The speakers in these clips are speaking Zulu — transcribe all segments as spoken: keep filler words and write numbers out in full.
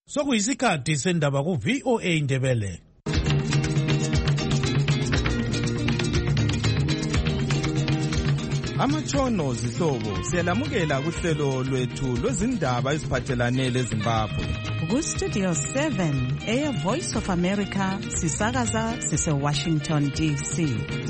Sokuyisikhathi sendaba ku V O A Ndebele. Amatshono zihlobo siyalamukela kuhlelo lwethu lwezindaba eziphathelane leZimbabwe. Ku Studio seven, Air Voice of America, sisakaza sise Washington D C.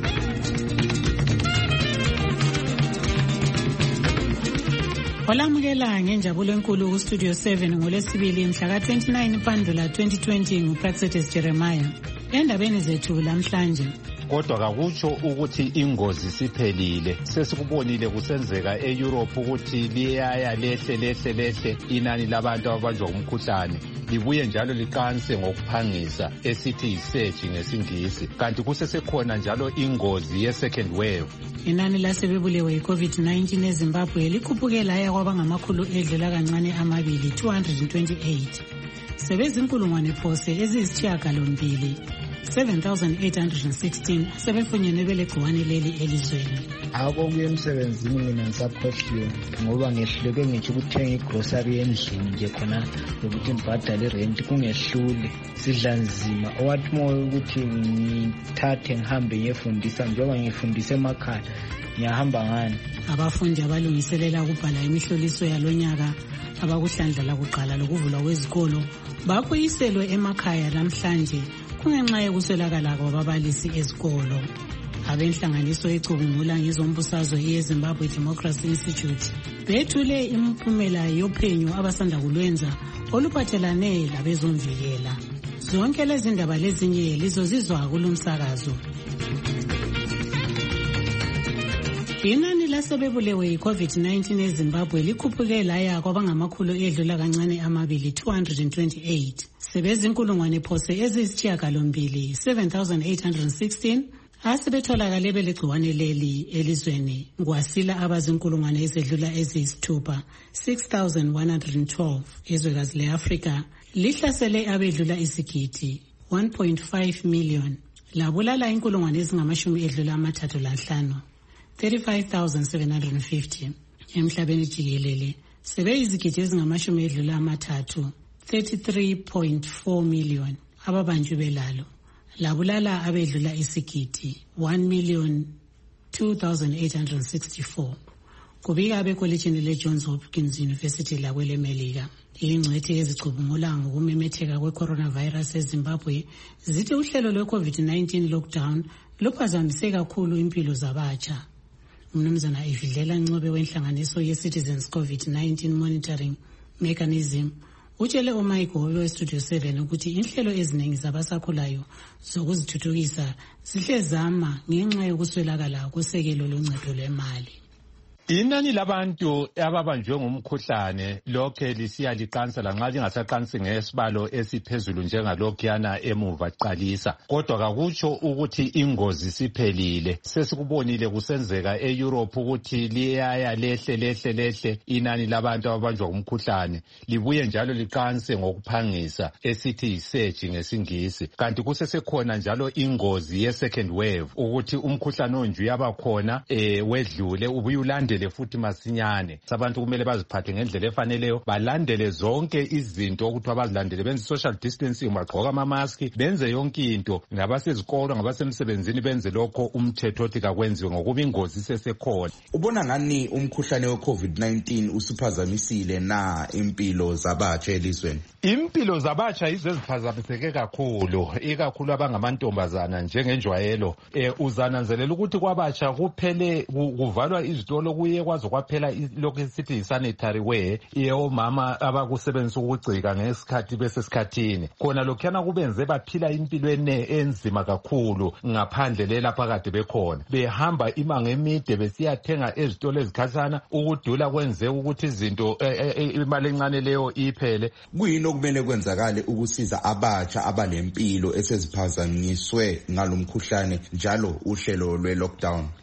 Olamukela ngenjabulo enkulu ku Studio seven ngolwesibili mhla ka twenty-nine Mpandula twenty twenty nguPraxetis Jeremiah. Endabeni zethu lamhlanje, kodwa kakutsho ukuthi ingozi siphelile. Sesikubonile kusenzeka eEurope ukuthi liyaya lehle lehle lehle inani labantu ababanjwa umkhuhlane, libuye njalo liqanse ngokuphangisa esithi yisurge ngesingisi, kanti kusesekhona njalo ingozi ye second wave. Inani lasebebulewe yi-COVID nineteen eZimbabwe likhuphuke laya kwaba ngamakhulu edlula kancane amabili two hundred twenty-eight. Sebezinkulungwane phose eziyisishiyagalombili seven thousand eight hundred sixteen sebefunyenwe belegciwane leli elizweni. Abo kuye emsebenzini mina ngisakhohliwe ngoba ngehluleke ngitsho ukuthenga igrocery endlini nje khona lokuthi ngibhadale irent kungehlule, sidla nzima. Owathi moyo ukuthi ngithathe ngihambe ngiyefundisa njengoba ngifundisa emakhaya ngiyahamba ngani. Abafundi abalungiselela ukubhala imihloliso yalonyaka abakuhlandla lakuqala lokuvulwa kwezikolo babuyiselwe emakhaya namhlanje kungenxa yokuswelakala kwababalisi ezikolo. Abenhlanganiso ecubungula ngezombusazwe yeZimbabwe Democracy Institute bethule imiphumela yophenyo abasanda kulwenza oluphathelane labezomvikela. Zonke lezi ndaba lezinye lizozizwa kulumsakazo. Inani lasebebulewe yi-COVID nineteen eZimbabwe likhuphuke laya kwaba ngamakhulu edlula kancane amabili two hundred twenty-eight. Sebezinkulungwane phose eziyisishiyagalombili seven thousand eight hundred sixteen asebetholakale belegciwane leli elizweni, kwasila abazinkulungwane ezedlula eziyisithupha six thousand one hundred twelve. Izwekazi le-Afrika lihlasele abedlula isigidi one point five million, labulala inkulungwane ezingamashumi edlula amathathu lanhlanu thirty-five thousand seven hundred fifty. Emhlabeni jikelele sebeyizigidi ezingamashumi edlula amathathu thirty-three point four million ababanjwe belalo, labulala abedlula isigidi one million two thousand eight hundred sixty-four. Kubika abekolitshini le-Johns Hopkins University lakwelemelika. Ingcwethi ezicubungula ngokumemetheka kwe-coronavirus eZimbabwe zithi uhlelo lwe-COVID nineteen lockdown luphazamise kakhulu impilo zabatsha. Umnumzana Evidlela Ncube wenhlanganiso ye-Citizens COVID nineteen Monitoring Mechanism utshele uMayigobe we-Studio seven ukuthi inhlelo eziningi zabasakhulayo zokuzithuthukisa zihle zama ngenxa yokuswelakala kosekelo loncedo lwemali. Inani labantu ababanjwe ngumkhuhlane lokhe lisiya liqansa lanxa lingasaqansi ngesibalo esiphezulu njengalokhuyana emuva qalisa, kodwa kakutsho ukuthi ingozi siphelile. Sesikubonile kusenzeka eEurope ukuthi liyaya lehle lehle lehle inani labantu ababanjwa ngumkhuhlane, libuye njalo liqanse ngokuphangisa esithi yisurge ngesingisi, kanti kusesekhona njalo ingozi ye second wave ukuthi umkhuhlane onje uyabakhona eh wedlule ubuye ulandele futhi masinyane. Abantu kumele baziphathe ngendlela efaneleyo, balandele zonke izinto ukuthi abazilandele, benze social distancing, bagqoka ama mask, benze yonke into. Ngabasezikolo ngabasemsebenzini benze lokho umthetho othi kakwenziwe ngokuba ingozi sesekhona. Ubona ngani umkhuhlane we-COVID nineteen usiphazamisile na impilo zabatsha elizweni? Impilo zabatsha yizo eziphazamiseke kakhulu, ikakhulu abangamantombazana njengenjwayelo. Eh uzananzelela ukuthi kwabatsha kuphele kuvalwa izitolo kuye kwazo kwaphela lokho esithi yisanitary wear yomama abakusebenzisa ukugcika ngesikhathi besesikhathini. Khona lokhuyana kubenze baphila impilo enzima kakhulu ngaphandle lelapha kade bekhona, behamba imango emide besiyathenga ezitolo ezikhatshana, ukudula kwenze ukuthi izinto imali encane leyo iphele. Kuyini okumele kwenzakale ukusiza abatsha abalempilo eseziphazanyiswe ngalomkhuhlane njalo uhlelo lwe-lockdown?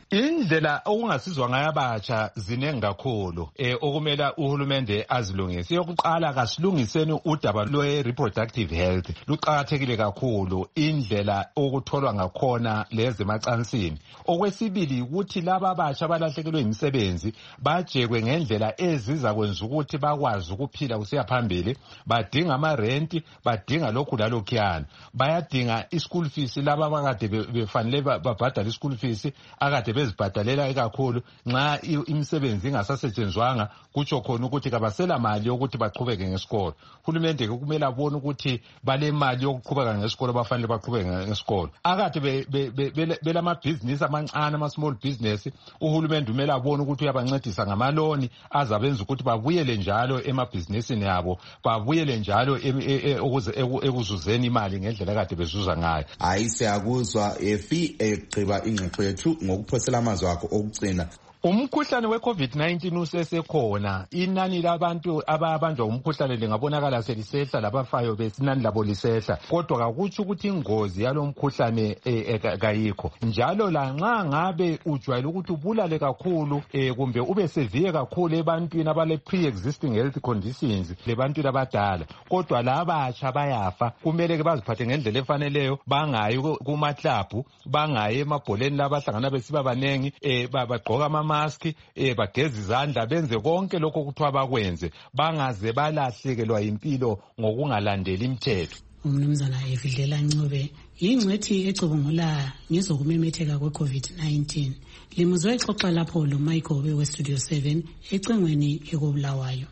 Indlela okungasizwa ngayo abatsha zinengi kakhulu eh okumela uhulumende azilungise. Yokuqala kasilungiseni udaba lwe reproductive health. Luqhakathekile kakhulu indlela okutholwa ngakhona lezi emacansini. Okwesibili ukuthi laba abatsha abalahlekelwe imisebenzi bajekwe ngendlela eziza kwenza ukuthi bakwazi ukuphila kusiya phambili. Badinga ama rent, badinga lokhu lalokhuyana. Bayadinga i-school fees laba abakade befanele babhadala i-school fees akade bezibhadalela kakhulu nxa imisebenzi ingasasetshenzwanga kutsho khona ukuthi kabasela mali yokuthi baqhubeke ngesikolo. Uhulumende kumele abone ukuthi bale mali yokuqhubeka ngesikolo bafanele baqhubeke ngesikolo. Akade belama business amancane ama small business uhulumende kumele abone ukuthi uyabancedisa ngamaloni azabenza ukuthi babuyele njalo emabhizinisini yabo, babuyele njalo ekuzuzeni imali ngendlela kade bezuza ngayo. Hayi siyakuzwa efi egqiba ingxoxo yethu ngokuphosela amazwi akho okugcina. Umkhuhlane we COVID nineteen usesekhona. Inani labantu ababanjwa umkhuhlane lingabonakala selisehla labafayo besinani labo lisehla. Kodwa akutsho ukuthi ingozi yalomkhuhlane kayikho. Njalo la nxa ngabe ujwayele ukuthi ubulale kakhulu kumbe ube severe kakhulu ebantwini abale pre-existing health conditions lebantwini abadala. Kodwa laba abatsha bayafa. Kumele ke baziphathe ngendlela efaneleyo, bangayi kuma club, bangayi emabholeni labahlangana besiba banengi, bagqoka ama mask, eh bageza izandla, benze konke lokho kuthiwa bakwenze, bangaze balahlekelwa impilo ngokungalandeli imithetho. Umnumzana Evidlela Ncube ingcwethi ecubungula ngezokumemetheka kwe COVID nineteen. Limuzwe exoxa lapho lo Michael we Studio seven ecengweni ekobulawayo.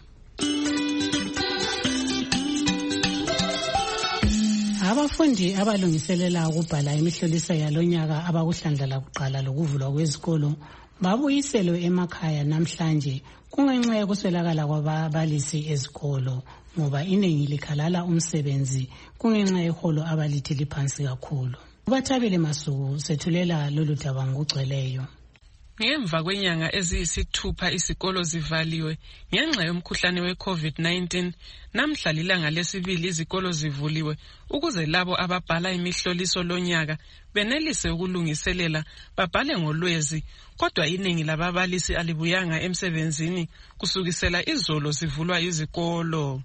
Abafundi abalungiselela ukubhala imihloliso yalonyaka abakuhlandla kuqala lokuvulwa kwezikolo babuyiselwe emakhaya namhlanje kungenxa yokuswelakala kwababalisi ezikolo ngoba iningi likhalala umsebenzi kungenxa yeholo abalithi liphansi kakhulu. Ubathabile Masuku sethulela lolu daba ngokugcweleyo. Ngemva kwenyanga eziyisithupha isikolo zivaliwe ngenxa yomkhuhlane we COVID nineteen, namhla lilanga lesibili izikolo zivuliwe ukuze labo ababhala imihloliso lonyaka benelise ukulungiselela babhale ngolwezi. Kodwa iningi lababalisi alibuyanga emsebenzini kusukisela izolo zivulwa izikolo.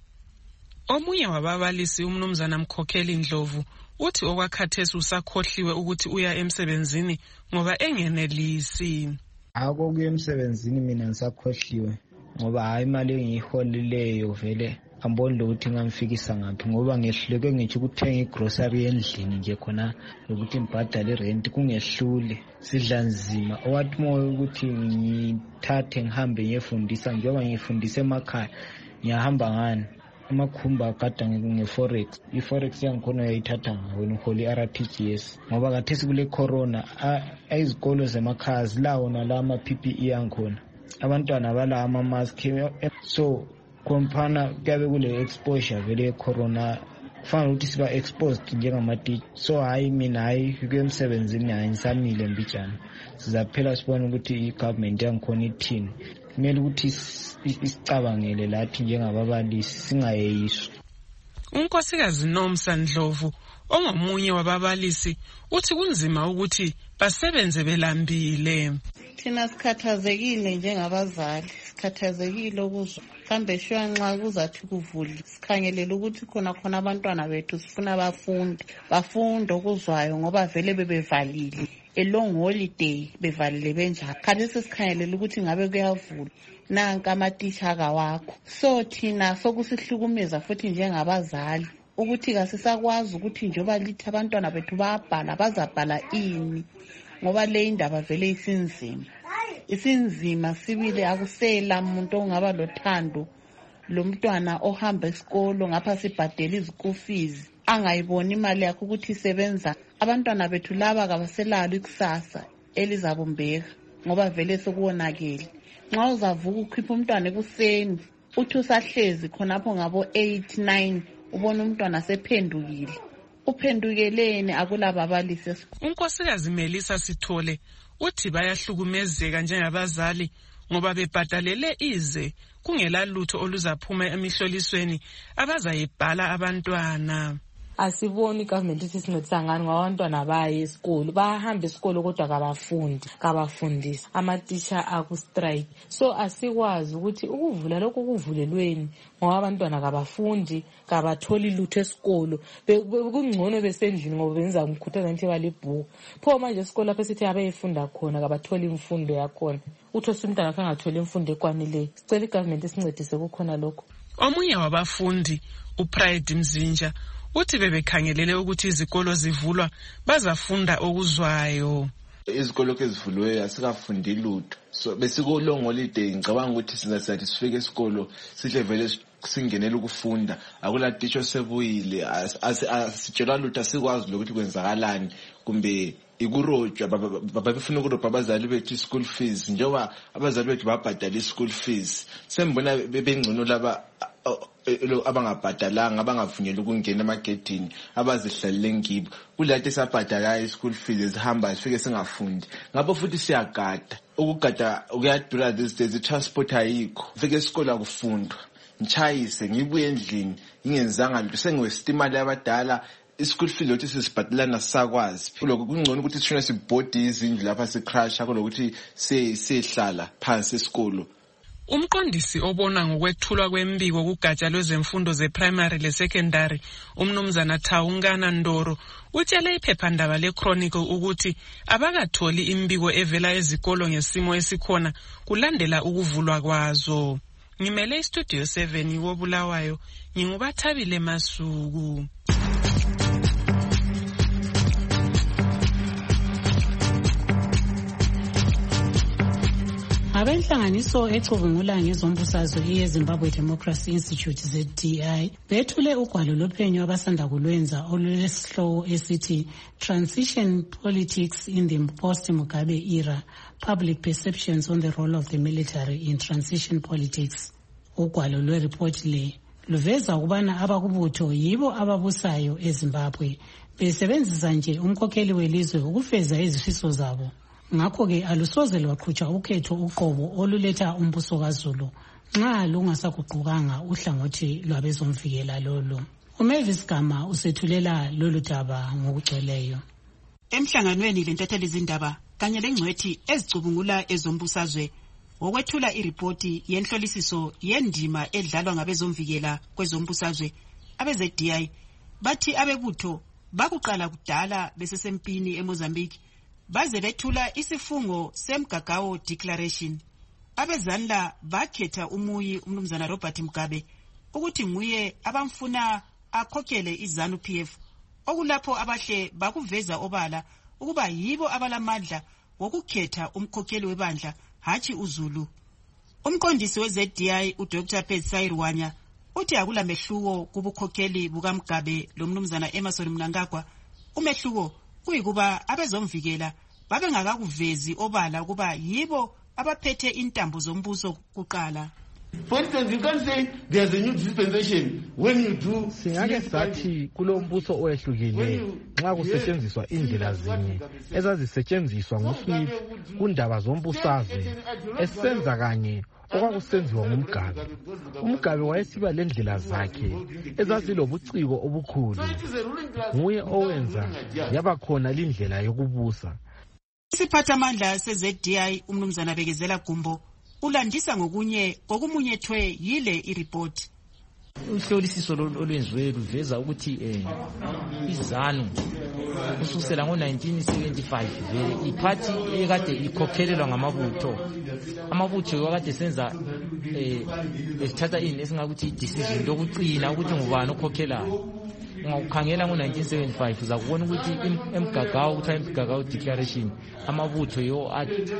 Omunye wababalisi umnumzana Mkhokheli Ndlovu uthi okwakhathesi usakhohliwe ukuthi uya emsebenzini ngoba engenelisi. Ako kuya emsebenzini mina ngisakhohliwe ngoba hayi imali engiyiholileyo vele amboni ukuthi ngamfikisa ngaphi ngoba ngehluleke ngithi ukuthenga igrocery endlini nje khona ukuthi ngibhadale rent kungehlule sidla nzima. Owathi moyo ukuthi ngithathe ngihambe ngiyefundisa njengoba ngifundisa emakhaya ngiyahamba ngani amakhumba akada nge-forex. I-forex yangikhona yayithatha ngawo ngiholi R T G S ngoba kathesi kule corona izikolo zemakhaya zilawo nalama P P E yangikhona, abantwana bala ama mask, so kompana kuyabe kule exposure vele corona kufanele ukuthi siba exposed njengamaticha. So hayi mina hayi kwemsebenzini hayi ngisamile mbijana, sizaphela sibona ukuthi i-government yangikhona ithini. Kumele ukuthi isicabangele lathi njengababalisi singayeyiswa. Unkosikazi Nomsa Ndlovu ongomunye wababalisi uthi kunzima ukuthi basebenze belambile. Thina sikhathazekile njengabazali, sikhathazekile ukuzwa kambe shwa nxa kuzathi kuvule sikhangelela ukuthi khona khona abantwana bethu sifuna bafunde bafunde okuzwayo ngoba vele bebevalile a long holiday bevalile benjalo. Khathesi sikhangelela ukuthi ngabe kuyavula nanka amatitsha kawakho. So thina sokusihlukumeza futhi njengabazali ukuthi kasisakwazi ukuthi njoba lithi abantwana bethu bayabhala bazabhala ini ngoba le indaba vele isinzima. Isinzima sibile, akusela umuntu ongaba lothando lomntwana ohamba esikolo ngapha sibhadela izikolo fees angayiboni imali yakhe ukuthi isebenza. Abantwana bethu laba kabaselalo ikusasa elizabumbeka ngoba vele sokuwonakele. Nxa uzavuka ukhipha umntwana ekuseni uthi usahlezi khonapho ngabo eight nine ubona umntwana sephendukile. Uphendukelene akulababalisi. Unkosikazi Melissa Sithole uthi bayahlukumezeka njengabazali ngoba bebhadalele ize kungela lutho oluzaphuma emihlolisweni abazayibhala abantwana. asiboni government isincedisa ngani ngabantwana baye esikolo bahamba esikolo kodwa kabafundi kabafundisi ama-teacher aku-strike. So asikwazi ukuthi ukuvula lokhu kuvulelweni ngoba abantwana kabafundi kabatholi lutho esikolo kungcono besendlini ngoba benza umkhuthaza ukuthi balibhuku pho manje esikolo lapho esithi abeyefunda khona kabatholi imfundo yakhona uthosi umntwana akhe angatholi imfundo ekwanileyo. Sicela igovernment isincedise kukhona lokho. Omunye wabafundi uPride Mzinja uthi bebekhangelele ukuthi izikolo zivulwa bazafunda okuzwayo. Izikolo ezivuliweyo asikafundi lutho, so besikolong holiday ngicabanga ukuthi singasathi sifike esikolo sihle vele singenele ukufunda akula teacher sebuyile asitshela lutho asikwazi lokuthi kwenzakalani kumbe ikurojwa babefuna ukurojwa abazali bethu school fees njengoba abazali bethu babhadala i-school fees sembona bebengcono laba abangabhadalanga abangavunyelwa ukungena emagedini abazihlalele ngibo kulathi sabhadala i-school fees ezihamba sifike singafundi ngapho futhi siyagada ukugada ukuyadura these days i-transport ayikho fike esikole akufundwa ngichayise ngibuye endlini ingenzanga lutho sengiwesitimali abadala i-school fee lokuthi sisibhadalana sakwazi lokho kungcono ukuthi sishona sibhodi izindlu lapha sicrasha kulokuthi sihlala phansi esikolo. Umqondisi obona ngokwethulwa kwembiko kugatsha lwezemfundo ze-primary le-secondary umnumzana Thawungana Ndoro utshele iphephandaba le-Chronicle ukuthi abakatholi imbiko evela ezikolo ngesimo esikhona kulandela ukuvulwa kwazo. Ngimele istudio seven wobulawayo ngingubathabile Masuku. Abenhlanganiso ecubungula ngezombusazwe yeZimbabwe Democracy Institute Z D I bethule ugwalo lophenyo abasanda kulwenza olulesihloko esithi Transition Politics in the Post-Mugabe Era, Public Perceptions on the Role of the Military in Transition Politics. Ugwalo lwereport le luveza ukubana abakubutho yibo ababusayo eZimbabwe besebenzisa nje umkhokheli welizwe ukufeza izifiso zabo. Ngakho-ke alusoze lwaqhutshwa ukhetho uqobo oluletha umbuso kaZulu nxa lungasaguqukanga uhlangothi lwabezomvikela lolo. uMavis Gama usethulela lolu daba ngokugcweleyo. Emhlanganweni lentatheli izindaba kanye lengcwethi ezicubungula ezombusazwe ngokwethula iripoti yenhlolisiso yendima edlalwa ngabezomvikela kwezombusazwe abe-Z D I bathi abebutho bakuqala kudala besesempini eMozambique baze bethula isifungo semgagawo declaration. Abezanla bakhetha umuyi umnumzana Robert Mugabe ukuthi nguye abamfuna akhokhele iZANU P F okulapho abahle bakuveza obala ukuba yibo abalamandla wokukhetha umkhokheli webandla hathi uZulu. Umqondisi we-Z D I uDr Petsai Rwanya uthi akula mehluko kubukhokheli bukaMugabe lo mnumzana Emmerson Mnangagwa. Umehluko kuyikuba abezomvikela babengakakuvezi obala ukuba yibo abaphethe intambo zombuso kuqala. For instance, you can't say there's a new dispensation when you do. Singake sathi kulombuso oyehlukile nxa kusetshenziswa indlela zinye ezazisetshenziswa nguSmith kundaba zombusazwe esenza kanye okwakusenziwa ngumGabe. UMugabe wayesiba lendlela zakhe ezazilobuciko obukhulu. Nguye owenza yaba khona lindlela yokubusa. Isiphathamandla se-Z D I umnumzana Bekezela Gumbo ulandisa ngokunye kokumunyethwe yile ireport. Uhlolisiso olwenziwe luveza ukuthi eh iZANU kusukela ngo nineteen seventy-five vele iphathi ekade ikhokhelelwa ngamabutho. Amabutho wakade senza eh esithatha ini esingakuthi decision lokucina ukuthi ngubani okhokhelayo. Ngakukhangela ngo nineteen seventy-five uzakubona ukuthi emgagawo ukuthi emgagawo declaration amabutho yo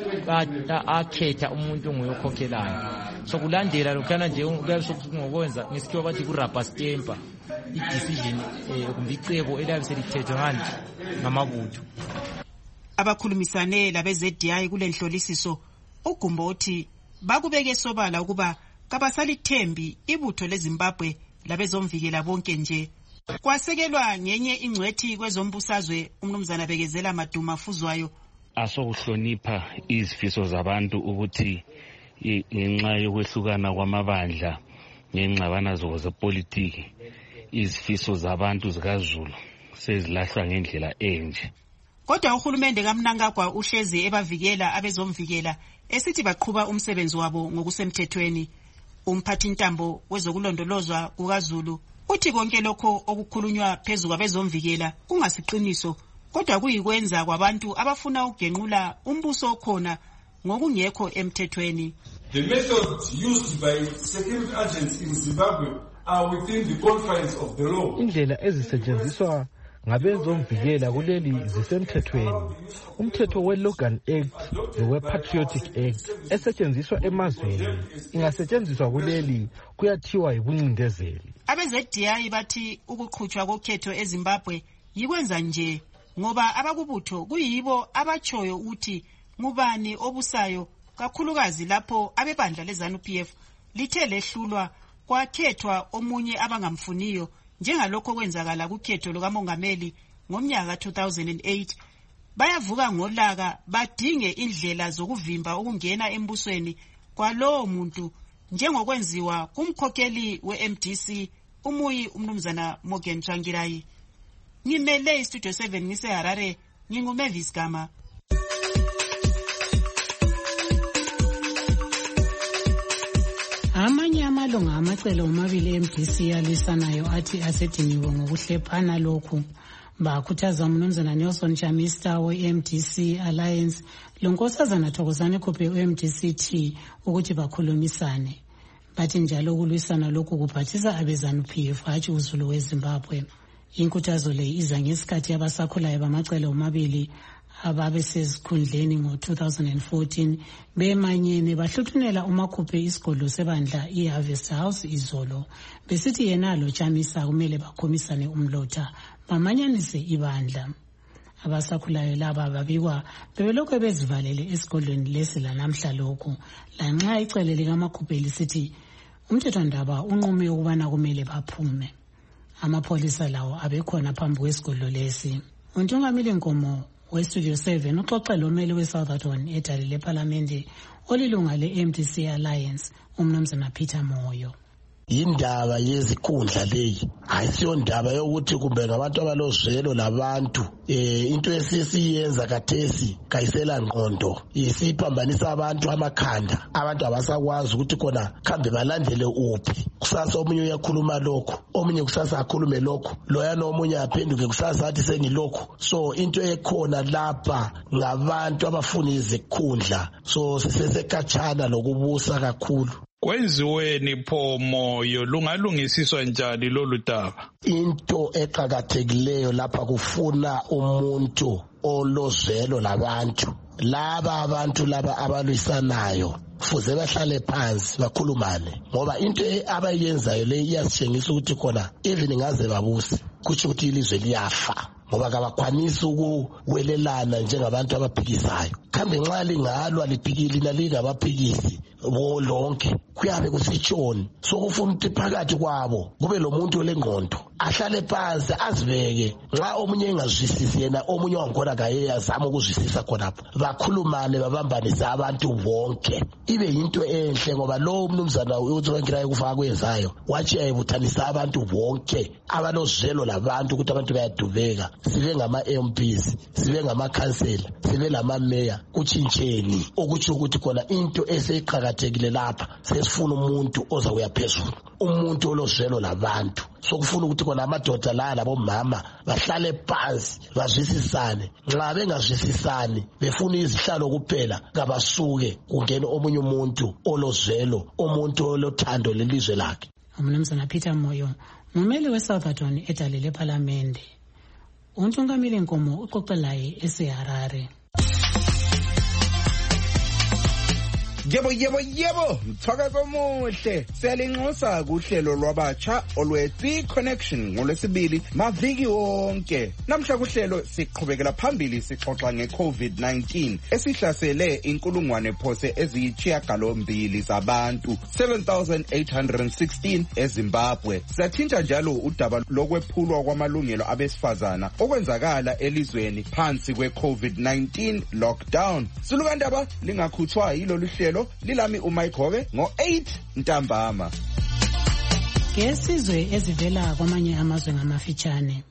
akhetha umuntu ngoyokhokhelayo. So kulandela lokhana nje ngokwenza ngesikhiwa bathi ku rubber stamp i-decision kumbe icebo eliyabe selithethwe ngani ngamabutho. Abakhulumisane labe-Z D I kulenhlolisiso uGumbo uthi bakubeke sobala ukuba kabasalithembi ibutho leZimbabwe labezomvikela bonke nje. Kwasekelwa ngenye ingcwethi kwezombusazwe umnumzana Bekezela Maduma Fuzwayo. Asokuhlonipha izifiso zabantu ukuthi ngenxa yokwehlukana kwamabandla ngengxabana zepolitiki izifiso zabantu zikaZulu sezilahlwa ngendlela enje. Kodwa uhulumende kaMnangagwa uhlezi ebavikela abezomvikela esithi baqhuba umsebenzi wabo ngokusemthethweni. Umphathintambo wezokulondolozwa kukaZulu uthi konke lokho okukhulunywa phezu kwabezomvikela kungasiqiniso, kodwa kuyikwenza kwabantu abafuna ukugenqula umbuso okhona ngokungekho emthethweni. The methods used by security agents in Zimbabwe are within the confines of the law. Indlela ezisetshenziswa ngabezomvikela kuleli zisemthethweni. Umthetho we-Logan Act nowe-Patriotic Act esetshenziswa emazweni ingasetshenziswa kuleli kuyathiwa yibuncindezeli. Abeze-D I bathi ukuqhutshwa kokhetho eZimbabwe yikwenza nje ngoba abakubutho kuyibo abachoyo ukuthi ngubani obusayo, kakhulukazi lapho abebandla leZANU-P F lithe lehlulwa kwakhethwa omunye abangamfuniyo njengalokho kwenzakala kukhetho lukamongameli ngomnyaka two thousand eight. Bayavuka ngolaka badinge indlela zokuvimba ukungena embusweni kwalowo muntu njengokwenziwa kumkhokheli we-M D C umuyi umnumzana Morgan Tsvangirai. Ngimele iStudio seven ngiseHarare, nginguMavis Gama. Amanye amalunga amacele omabili e-M D C alisanayo athi asediniwe ngokuhlephana lokhu. Bakhuthaza umnumzana Nelson Chamisa we-M D C Alliance lonkosazana Thokozani Khuphe we-M D C T ukuthi bakhulumisane. Bathi njalo ukulwisana lokhu kuphathisa abeZANU-P F hatshi uZulu weZimbabwe. Inkuthazo le iza ngesikhathi abasakhulayo bamacele omabili ababe sezikhundleni ngo two thousand fourteen bemanyene bahluthunela uMakhuphe isigodlo sebandla iHarvest House izolo besithi yena lo Chamisa kumele bakhomisane umlotha bamanyanise ibandla. Abasakhulayo laba babikwa bebelokhu bezivalele esigodlweni lesi lanamhla lokhu lanxa icele likaMakhuphe lisithi umthethwandaba unqume ukubana kumele baphume. Amapholisa lawo abekhona phambi kwesigodlo lesi. Untungamile Nkomo weStudio seven uxoxela umeli weSouthampton edale leParliament olilunga le-M D C Alliance umnumzana Peter Moyo. Indaba yezikhundla leyi ayisiyo ndaba yokuthi kumbe ngabantu abalozwelo labantu eh into esisiyenza kathesi kayisela ngqondo isiphambanisa abantu amakhanda. Abantu abasakwazi ukuthi khona khambe balandele uphi. Kusasa omunye uyakhuluma lokho, omunye kusasa akhulume lokho, loya nomunye aphenduke kusasa athi sengilokho. So into ekhona lapha ngabantu abafuna izikhundla, so sisesekhatshana lokubusa kakhulu. Kwenziweni pho Moyo, lungalungisiswa njani lolu daba? Into eqhakathekileyo lapha kufuna umuntu olozwelo labantu. Laba abantu laba abalwisanayo fuze bahlale phansi bakhulumane ngoba into abayenzayo le iyasitshengisa ukuthi khona even ngaze babuse kuthi ukuthi ilizwe liyafa ngoba kabakwanisi ukuwelelana njengabantu abaphikisayo. Kambe nxa lingalwa liphikili nalingabaphikisi bo lonke kuyabe kusitshoni. So kufuna ukuthi phakathi kwabo kube lo muntu olengqondo ahlale phansi azibeke. Nxa omunye engazwisisi yena omunye wangona kaye azama ukuzwisisa khonapho bakhulumane babambanise abantu bonke ibe yinto enhle ngoba lo umnumzana uTsvangirai kufa kwenzayo wathi ayibuthanisa abantu bonke abalozwelo labantu ukuthi abantu bayadubeka sibe ngama M Ps sibe ngama councillor sibe lama mayor kuchintsheni okuthi ukuthi khona into eseqhakathekile lapha sesifuna umuntu oza kuyaphezulu umuntu olozwelo labantu. So kufuna ukuthi khona amadoda la labomama bahlale phansi bazwisisane. Nxa bengazwisisani befuna izihlalo kuphela kabasuke kungena omunye umuntu olozwelo umuntu olothando lelizwe lakhe. Umnumzana Peter Moyo ngumeli weSouthampton edale leParliament. Untungamile Nkomo uxoxelayo eseHarare. Yebo yebo yebo mthakazo omuhle siyalinxusa kuhlelo lwabatsha olwethi connection ngolwesibili maviki wonke. Namhla kuhlelo siqhubekela phambili sixoxa ngeCovid nineteen esihlasele inkulungwane phose eziyisishiyagalombili zabantu seven thousand eight hundred sixteen eZimbabwe. Sathinta njalo udaba lokwephulwa kwamalungelo abesifazana okwenzakala elizweni phansi kweCovid nineteen lockdown. Sulukandaba lingakhuthwa yilo luhlelo lilami uMike Hobe ngo eight ntambama. ngesizwe ezivela kwamanye amazwe ngamafitshane.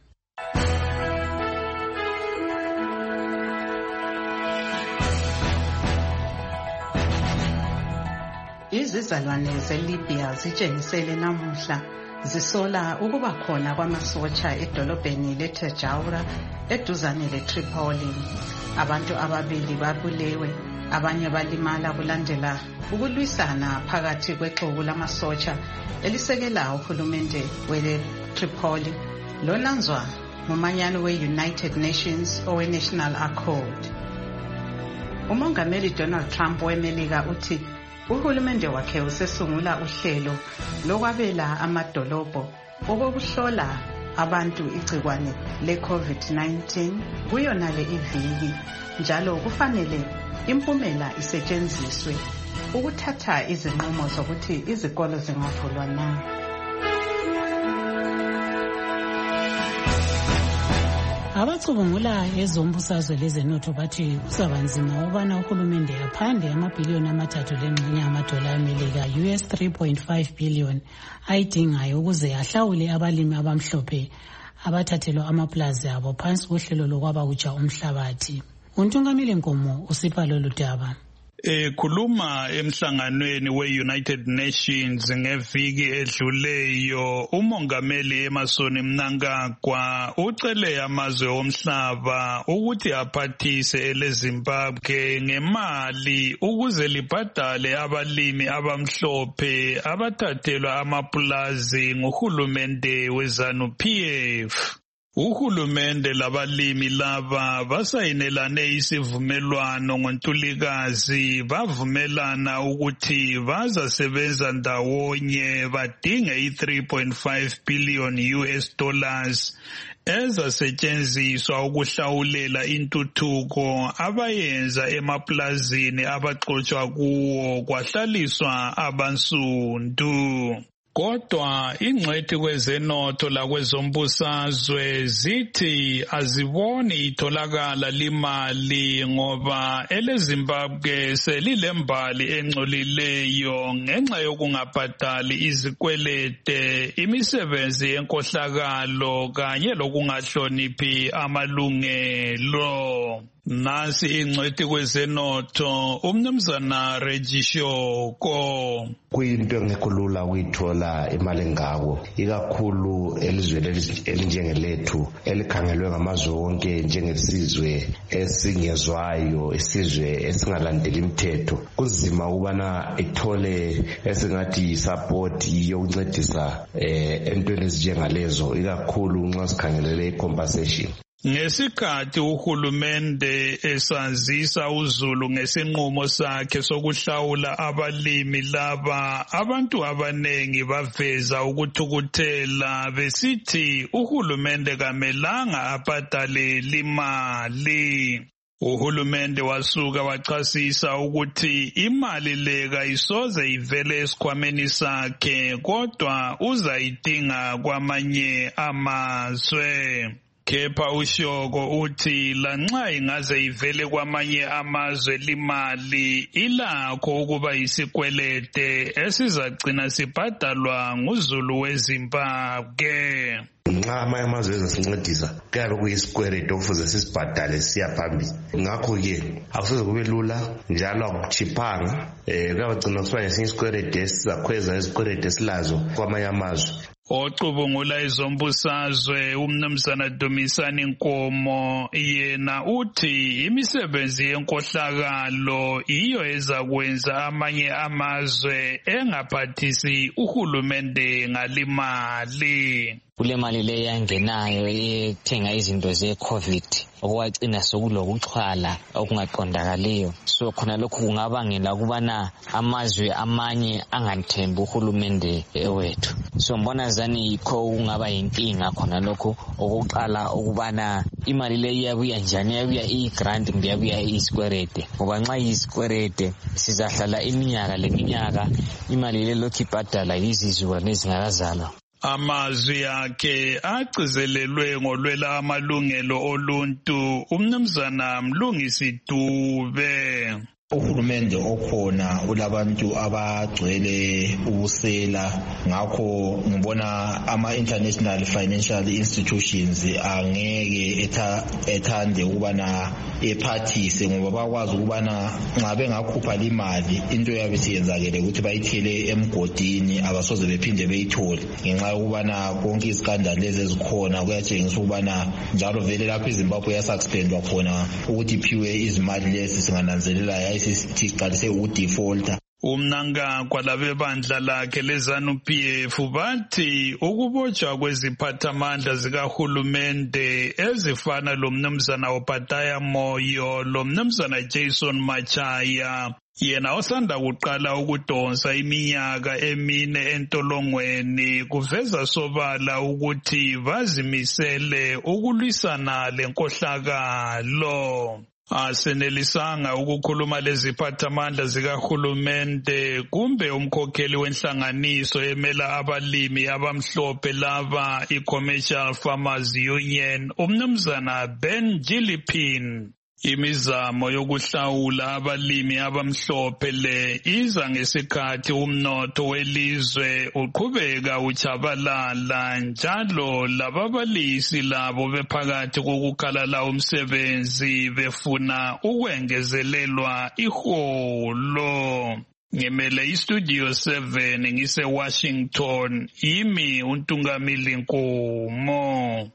Izizalwane zeLibya zitshengisele namuhla zisola ukuba khona kwamasotsha edolobheni leTajoura eduzane leTripoli. Abantu ababili babulewe, abanye balimala kulandela ukulwisana phakathi kwexuku lamasotsha elisekela uhulumende weTripoli lonanzwa ngumanyano we-United Nations owe-National Accord. Umongameli Donald Trump weMelika uthi uhulumende wakhe usesungula uhlelo lokwabela amadolobho okokuhlola abantu igcikwane le-COVID nineteen kuyona le iviki, njalo kufanele impumela isetshenziswe ukuthatha izinqumo zokuthi izikolo zingavulwa na. Abacubungula ezombusazwe lezenotho bathi kuzabanzima ukubana uhulumende aphande amabhiliyoni amathathu lengxenye amadola amelika U S three point five billion ayidingayo ukuze ahlawule abalimi abamhlophe abathathelwa amaplazi abo phansi kohlelo lokwabakutsha umhlabathi. Untungamile Nkomo usipha lolu daba. Ekhuluma emhlanganweni we-United Nations ngeviki edluleyo, umongameli Emmerson Mnangagwa ucele amazwe omhlaba ukuthi aphathise eleZimbabwe ngemali ukuze libhadale abalimi abamhlophe abathathelwa amapulazi nguhulumende weZANU-P F. Uhulumende labalimi laba basayinelane isivumelwano ngoNtulikazi, bavumelana ukuthi bazasebenza ndawonye badinge i-three point five billion U S dollars ezasetshenziswa ukuhlawulela intuthuko abayenza emaplazini abaxotshwa kuwo kwahlaliswa abansundu. Kodwa ingcwethi kwezenotho lakwezombusazwe zithi aziboni itholakala limali ngoba eleZimbabwe selilembali engcolileyo ngenxa yokungabhadali izikwelede, imisebenzi yenkohlakalo kanye lokungahloniphi amalungelo. Nasi ingcwethi kwezenotho umnumzana Regishoko. Kuyinto engekho lula ukuyithola imali engako, ikakhulu elizweni elinjengelethu elikhangelwe ngamazwe wonke njengesizwe esingezwayo, isizwe esingalandeli imithetho. Kunzima ukubana ithole esingathi support yokuncedisa eh entweni ezinjengalezo, ikakhulu nxa sikhangelele i-compensation. Ngesikhathi uhulumende esazisa uzulu ngesinqumo sakhe sokuhlawula abalimi laba, abantu abanengi baveza ukuthukuthela besithi uhulumende kamelanga abhadale limali. Uhulumende wasuka wachasisa ukuthi imali le kayisoze ivele esikhwameni sakhe kodwa uzayidinga kwamanye amazwe. Kepha uShoko uthi lanxa ingaze ivele kwamanye amazwe limali ilakho ukuba isikwelede esizagcina sibhadalwa nguzulu weZimbabwe. Nxa amanye amazwe ezasincedisa kuyabe kuyisikwelede okufuze sisibhadale siya phambili. Ngakho-ke akusoze kube lula njalo akuchiphanga, um kuyabagcina kusiba nesinye isikwelede esizakhweza izikwelede esilazo kwamanye amazwe. Ocubungula ezombusazwe umnumzana Dumisani Nkomo yena uthi imisebenzi yenkohlakalo iyo ezakwenza amanye amazwe engaphathisi uhulumende ngalimali. Kule mali le yangenayo ethenga izinto ze-COVID okwagcina sokulokuxhwala okungaqondakaliyo, so khona lokhu kungabangela ukubana amazwe amanye angathembi uhulumende wethu. So mbona zani yikho kungaba yinkinga khona lokhu okuqala ukubana imali le iyabuya njani, iyabuya iyi-grant kumbe iyabuya iyisikwelede, ngoba nxa iyisikwelede sizahlala iminyaka leminyaka imali le lokhu ibhadala yizizukulwane ezingakazalwa. Amazwi akhe agcizelelwe ngolwela amalungelo oluntu umnumzana Mlungisi Dube. Uhulumende okhona ulabantu abagcwele ubusela, ngakho ngibona ama-international financial institutions angeke ethande ukubana ephathise, ngoba bakwazi ukubana nxa bengakhupha imali into yabe siyenzakele ukuthi bayithele emgodini abasoze bephinde beyithole, ngenxa yokubana konke iskandali lezi ezikhona kuyatshengisa ukubana njalo vele lapho iZimbabwe yasuspendwa khona ukuthi iphiwe izimali lezi singananzelela siqalise ukudefaulta. Umnangagwa labebandla lakhe leZANU P F bathi ukubotshwa kweziphathamandla zikahulumende ezifana lomnumzana Obadiah Moyo lomnumzana Jason Machaya, yena osanda kuqala ukudonsa iminyaka emine entolongweni, kuveza sobala ukuthi bazimisele ukulwisana lenkohlakalo. Asenelisanga ukukhuluma leziphathamandla zikahulumende kumbe umkhokheli wenhlanganiso emela abalimi abamhlophe laba i-Commercial Farmers Union, umnumzana Ben Gillipin. Imizamo yokuhlawula abalimi abamhlophe le iza ngesikhathi umnotho welizwe uqhubeka uchabalala, njalo lababalisi labo bephakathi kokukhalala umsebenzi befuna ukwengezelelwa iholo. Ngemele iStudio seven ngise Washington, yimi uNtungamili Nkomo.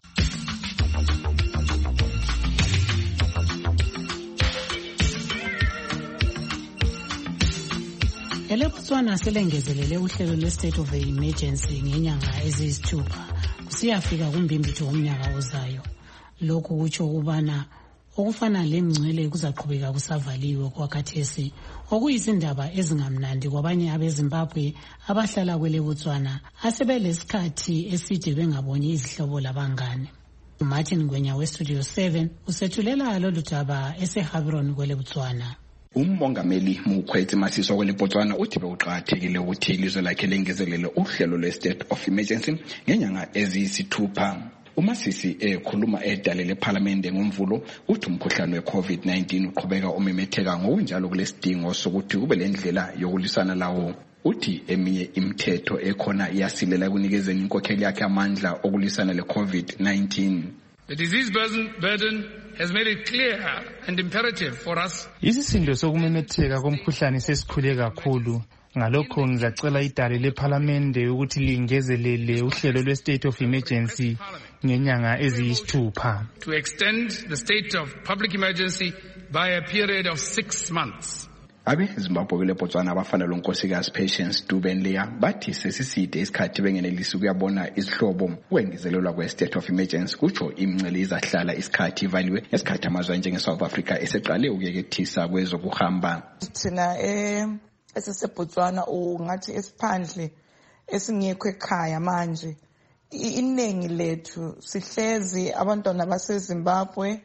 ELeBotswana selengezelele uhlelo lwe-State of Emergency ngenyanga eziyisithupha kusiyafika kumbimbithi womnyaka ozayo. Lokhu kutsho ukubana okufana lemngcwele kuzaqhubeka kusavaliwe kwakhathesi, okuyizindaba ezingamnandi kwabanye abeZimbabwe abahlala kweleBotswana asebelesikhathi eside bengaboni izihlobo labangane. Martin Ngwenya weStudio seven usethulela lolu daba eseHabron kweleBotswana. Umongameli Mukhwezi Masiswa kweleBotswana uthi bewuqakathekile ukuthi ilizwe lakhe lengezelele uhlelo lwe-State of Emergency ngenyanga eziyisithupha. UMasisi ekhuluma edale leParliament ngomvulo uthi umkhuhlane we-COVID nineteen uqhubeka umemetheka, ngokunjalo kulesidingo sokuthi kube lendlela yokulisana lawo. Uthi eminye imithetho ekhona iyasilela kunikezeni inkokheli yakhe amandla okulisana le-COVID nineteen. The disease burden has made it clear and imperative for us. Isisindo sokumemetheka komkhuhlane sesikhule kakhulu. Ngalokho ngizacela idale leParliamente ukuthi lingezelele uhlelo lwe-State of Emergency ngenyanga eziyisithupha. To extend the state of public emergency by a period of six months. Abe Zimbabwe kweleBotswana abafana lonkosikazi Patience Dubenleya bathi sesiside isikhathi bengenelisi ukuyabona izihlobo kwengezelelwa kwe-State of Emergency, kutsho imingcele izahlala isikhathi ivaliwe esikhathi amazwe njenge-South Africa eseqale ukuyekethisa kwezokuhamba. Thina eh esiseBotswana ungathi esiphandle esingekho ekhaya manje, iningi lethu sihlezi abantwana baseZimbabwe,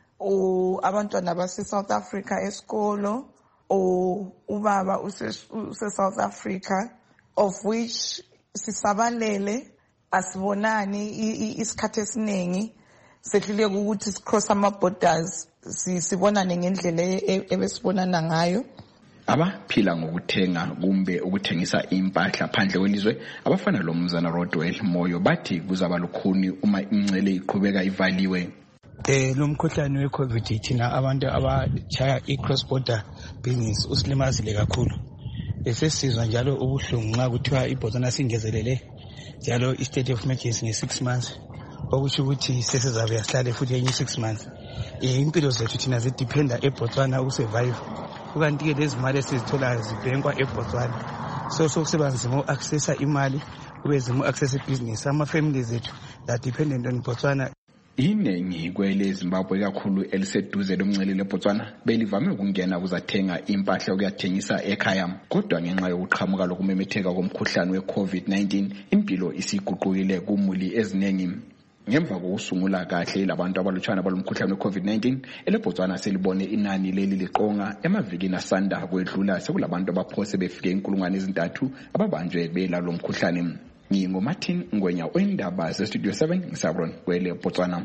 abantwana base-South Africa esikolo, o ubaba use South Africa, of which sisabalele asibonani isikhathi esiningi sehluleke ukuthi sicross ama borders sibonane ngendlela ebesibonana ngayo. Abaphila ngokuthenga kumbe ukuthengisa impahla phandle kwelizwe abafana lomzana Rodwell Moyo bathi kuzaba lukhuni uma imingcele iqhubeka ivaliwe. Eh lo mkhuhlane we-COVID thina abantu abachaya i-cross border business usilimazile kakhulu. Esesizwa njalo ubuhlungu nxa kuthiwa iBotswana singezelele njalo i-state of emergency nge-six months, okusho ukuthi sesizabe yasihlale futhi enye six months. Eh impilo zethu thina zidependa eBotswana ukusurvive. Kukanti ke lezi mali esizithola zibhenkwa eBotswana, so sokusebenza nzima uaccessa imali, kube nzima uaccessa business. Ama families zethu that dependent on Botswana. Iningi kwele Zimbabwe kakhulu eliseduze lomngcele leBotswana belivame ukungena kuzathenga impahla ukuyathengisa ekhaya, kodwa ngenxa yokuqhamuka lokumemetheka komkhuhlane we-COVID nineteen impilo isiguqukile kumuli eziningi. Ngemva kokusungula kahle labantu abalutshwana balomkhuhlane we-COVID nineteen, eleBotswana selibone inani leli liqonga emavikini asanda kwedlula sekulabantu abaphose befike inkulungwane ezintathu ababanjwe belalo mkhuhlane. Ngingo Martin Ngwenya wendaba zeStudio seven ngisabron kweleBotswana.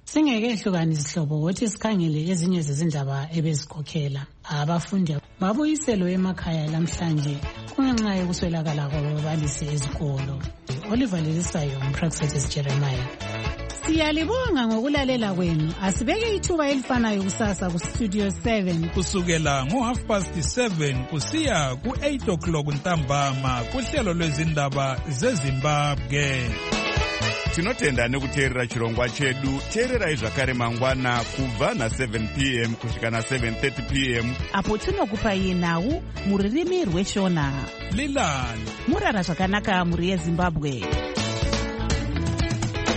Singeke hlukani isihlobo wothi sikhangele ezinye zezindaba ebezikhokhela. Abafundi babuyiselwe emakhaya namhlanje kungenxa yokuswelakala kwababalisi ezikolo. Oliver Lelisayo, Praxetis Jeremiah. Siyalibonga ngokulalela kwenu. Asibeke ithuba elifanayo kusasa ku Studio seven kusukela ngo half past seven kusiya ku eight o'clock ntambama kuhlelo lwezindaba zeZimbabwe. Tinotenda nekuteerera chirongwa chedu. Teererai zvakare mangwana kubva na seven p m kusvika na seven thirty p m apo tinokupai nhau muririmi rweshona. Lilani murara zvakanaka muri yeZimbabwe.